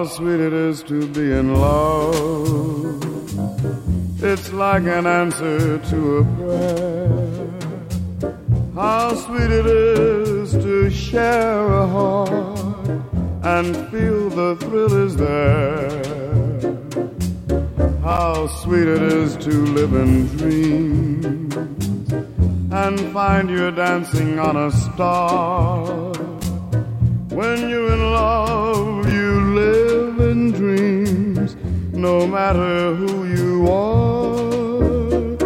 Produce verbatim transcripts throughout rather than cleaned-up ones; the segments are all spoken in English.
sweet it is to be in love. It's like an answer to a prayer. How sweet it is to share a heart and feel the thrill is there. How sweet it is to live in dreams and find you're dancing on a star. When you're in love, you live in dreams, no matter who you are.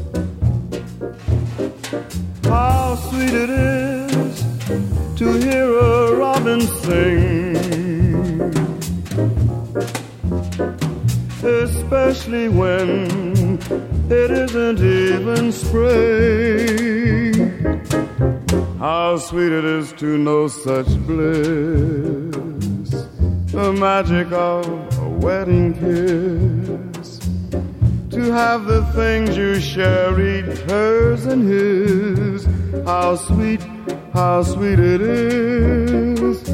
How sweet it is to hear a robin sing, especially when it isn't even spring. How sweet it is to know such bliss, the magic of a wedding kiss. To have the things you share, each hers and his. How sweet, how sweet it is.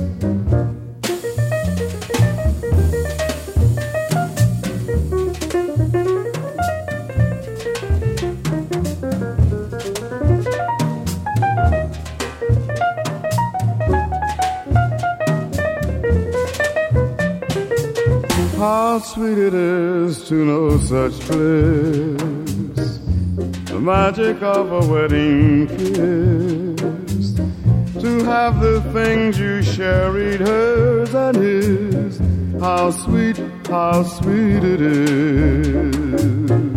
How sweet it is to know such bliss, the magic of a wedding kiss. To have the things you share, each hers and his. How sweet, how sweet it is.